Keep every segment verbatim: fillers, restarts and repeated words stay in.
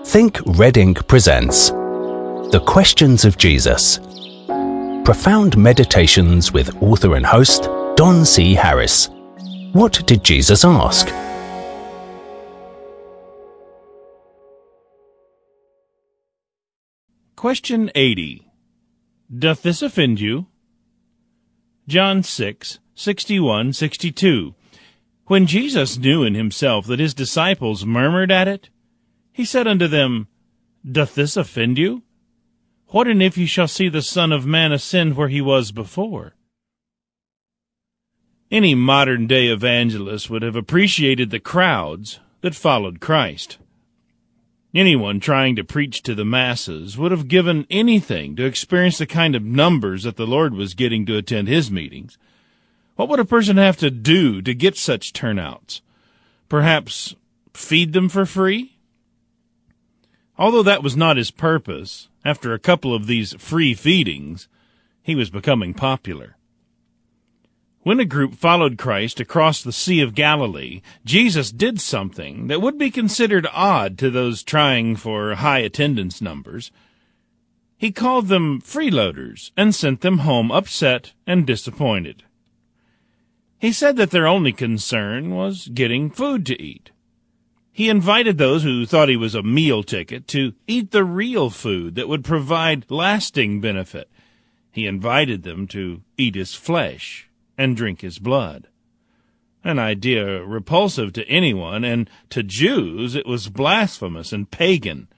Think Red Ink presents The Questions of Jesus. Profound meditations with author and host Don C. Harris. What did Jesus ask? Question eighty. Doth this offend you? John six, sixty-one, sixty-two. When Jesus knew in himself that his disciples murmured at it, he said unto them, Doth this offend you? What and if ye shall see the Son of Man ascend where he was before? Any modern-day evangelist would have appreciated the crowds that followed Christ. Anyone trying to preach to the masses would have given anything to experience the kind of numbers that the Lord was getting to attend his meetings. What would a person have to do to get such turnouts? Perhaps feed them for free? Although that was not his purpose, after a couple of these free feedings, he was becoming popular. When a group followed Christ across the Sea of Galilee, Jesus did something that would be considered odd to those trying for high attendance numbers. He called them freeloaders and sent them home upset and disappointed. He said that their only concern was getting food to eat. He invited those who thought he was a meal ticket to eat the real food that would provide lasting benefit. He invited them to eat his flesh and drink his blood. An idea repulsive to anyone, and to Jews it was blasphemous and pagan.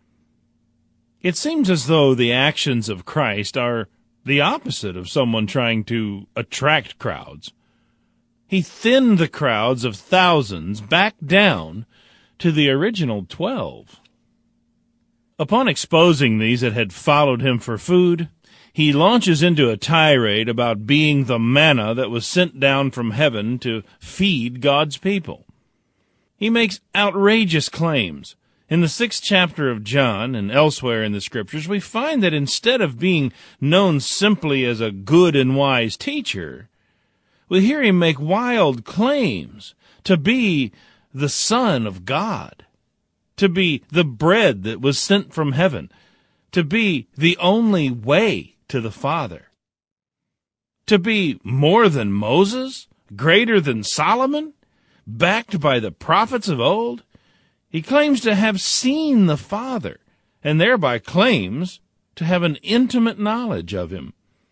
It seems as though the actions of Christ are the opposite of someone trying to attract crowds. He thinned the crowds of thousands back down to the original twelve. Upon exposing these that had followed him for food, he launches into a tirade about being the manna that was sent down from heaven to feed God's people. He makes outrageous claims. In the sixth chapter of John and elsewhere in the Scriptures, we find that instead of being known simply as a good and wise teacher, we hear him make wild claims to be the Son of God, to be the bread that was sent from heaven, to be the only way to the Father, to be more than Moses, greater than Solomon, backed by the prophets of old. He claims to have seen the Father, and thereby claims to have an intimate knowledge of him.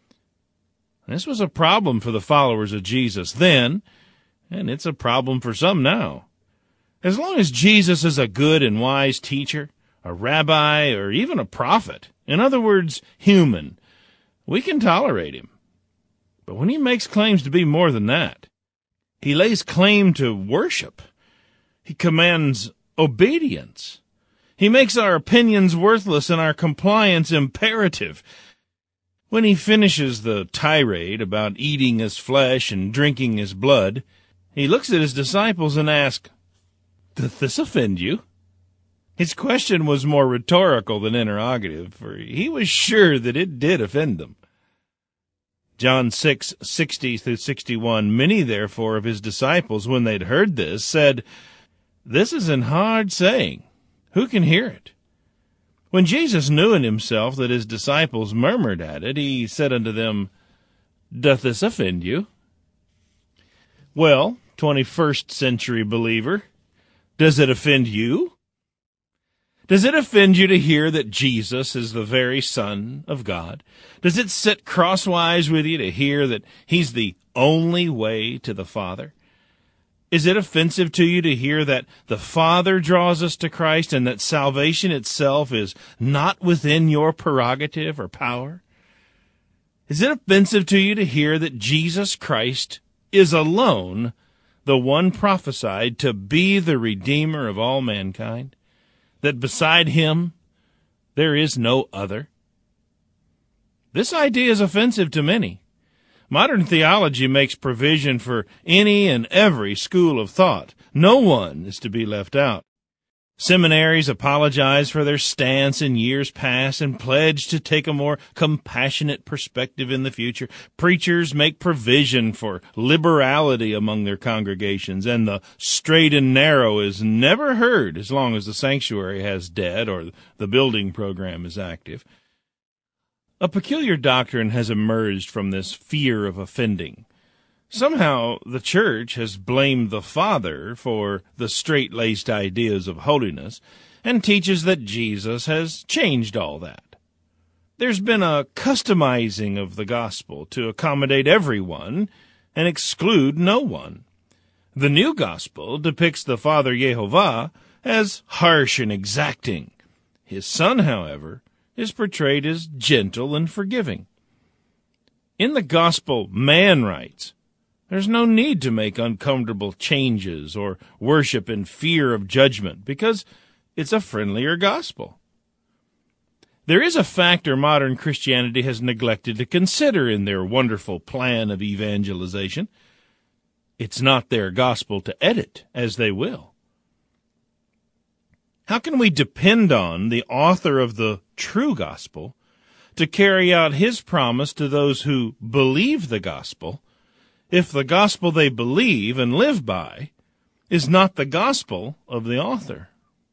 This was a problem for the followers of Jesus then, and it's a problem for some now. As long as Jesus is a good and wise teacher, a rabbi, or even a prophet, in other words, human, we can tolerate him. But when he makes claims to be more than that, he lays claim to worship. He commands obedience. He makes our opinions worthless and our compliance imperative. When he finishes the tirade about eating his flesh and drinking his blood, he looks at his disciples and asks, Doth this offend you? His question was more rhetorical than interrogative, for he was sure that it did offend them. John six, sixty through sixty-one, many therefore of his disciples, when they'd heard this, said, This is an hard saying. Who can hear it? When Jesus knew in himself that his disciples murmured at it, he said unto them, Doth this offend you? Well, twenty-first century believer, does it offend you? Does it offend you to hear that Jesus is the very Son of God? Does it sit crosswise with you to hear that he's the only way to the Father? Is it offensive to you to hear that the Father draws us to Christ and that salvation itself is not within your prerogative or power? Is it offensive to you to hear that Jesus Christ is alone the one prophesied to be the Redeemer of all mankind, that beside him there is no other? This idea is offensive to many. Modern theology makes provision for any and every school of thought. No one is to be left out. Seminaries apologize for their stance in years past and pledge to take a more compassionate perspective in the future. Preachers make provision for liberality among their congregations, and the straight and narrow is never heard as long as the sanctuary has debt or the building program is active. A peculiar doctrine has emerged from this fear of offending. Somehow the church has blamed the Father for the straight-laced ideas of holiness and teaches that Jesus has changed all that. There's been a customizing of the gospel to accommodate everyone and exclude no one. The new gospel depicts the Father Yehovah as harsh and exacting. His Son, however, is portrayed as gentle and forgiving. In the gospel, man writes, there's no need to make uncomfortable changes or worship in fear of judgment because it's a friendlier gospel. There is a factor modern Christianity has neglected to consider in their wonderful plan of evangelization. It's not their gospel to edit as they will. How can we depend on the author of the true gospel to carry out his promise to those who believe the gospel if the gospel they believe and live by is not the gospel of the author?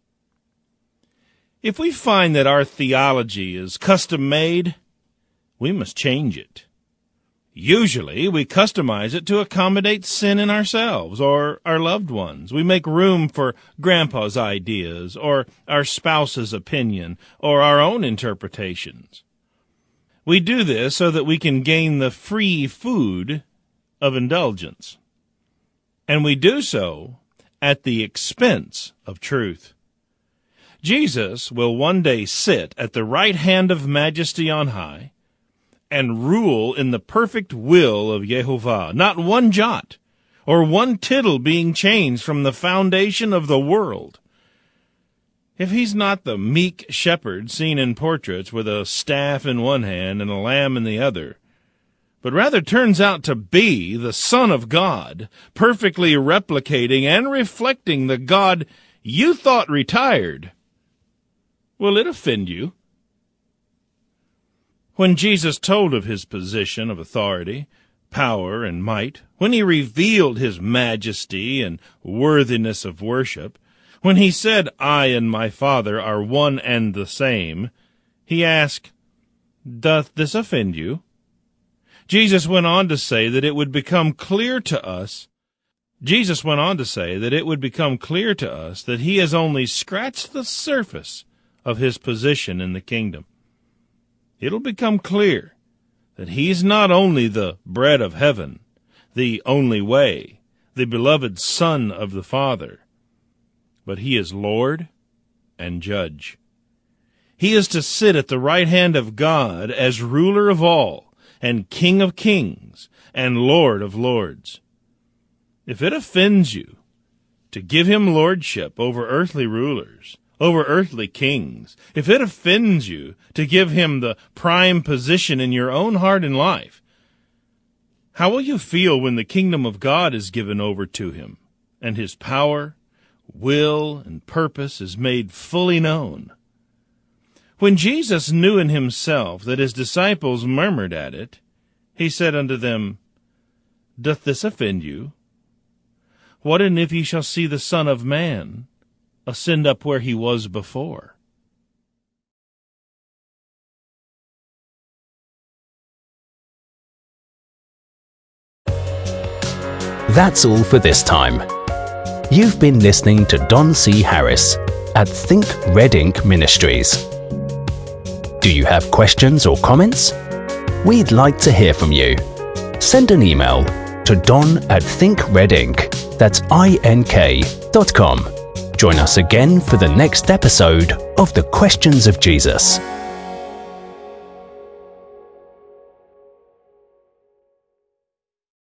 If we find that our theology is custom-made, we must change it. Usually, we customize it to accommodate sin in ourselves or our loved ones. We make room for grandpa's ideas or our spouse's opinion or our own interpretations. We do this so that we can gain the free food of indulgence. And we do so at the expense of truth. Jesus will one day sit at the right hand of majesty on high and rule in the perfect will of Yehovah, not one jot or one tittle being changed from the foundation of the world. If he's not the meek shepherd seen in portraits with a staff in one hand and a lamb in the other, but rather turns out to be the Son of God, perfectly replicating and reflecting the God you thought retired, will it offend you? When Jesus told of his position of authority, power, and might, when he revealed his majesty and worthiness of worship, when he said, I and my Father are one and the same, he asked, doth this offend you? Jesus went on to say that it would become clear to us Jesus went on to say that it would become clear to us that he has only scratched the surface of his position in the kingdom. It'll become clear that he's not only the bread of heaven, the only way, the beloved Son of the Father, but he is Lord and Judge. He is to sit at the right hand of God as ruler of all, and King of kings, and Lord of lords. If it offends you to give him lordship over earthly rulers, over earthly kings, if it offends you to give him the prime position in your own heart and life, how will you feel when the kingdom of God is given over to him, and his power, will, and purpose is made fully known? When Jesus knew in himself that his disciples murmured at it, he said unto them, Doth this offend you? What and if ye shall see the Son of Man ascend up where he was before? That's all for this time. You've been listening to Don C. Harris at Think Red Ink Ministries. Do you have questions or comments? We'd like to hear from you. Send an email to don at thinkredink, that's I N K, dot com. Join us again for the next episode of The Questions of Jesus.